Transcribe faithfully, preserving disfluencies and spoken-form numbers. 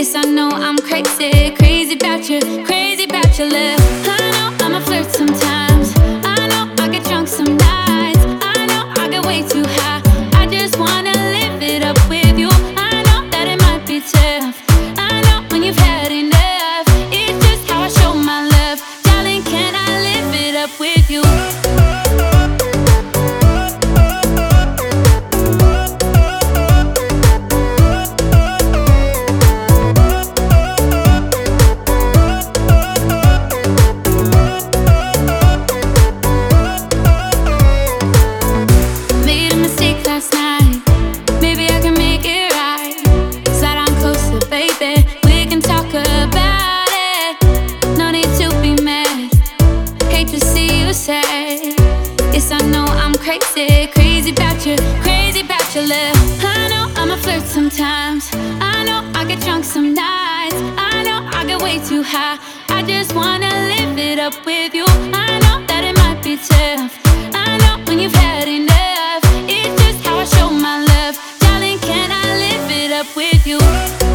Yes, I know I'm crazy, crazy about you, crazy about your love. I know I'm a flirt sometimes. I know I get drunk some nights. I know I get way too high. I just wanna live it up with you. I know that it might be tough. I know when you've had enough. It's just how I show my love. Darling, can I live it up with you? Yes, I know I'm crazy, crazy about you, crazy about your love. I know I'm a flirt sometimes. I know I get drunk some nights. I know I get way too high. I just wanna live it up with you. I know that it might be tough. I know when you've had enough. It's just how I show my love. Darling, can I live it up with you?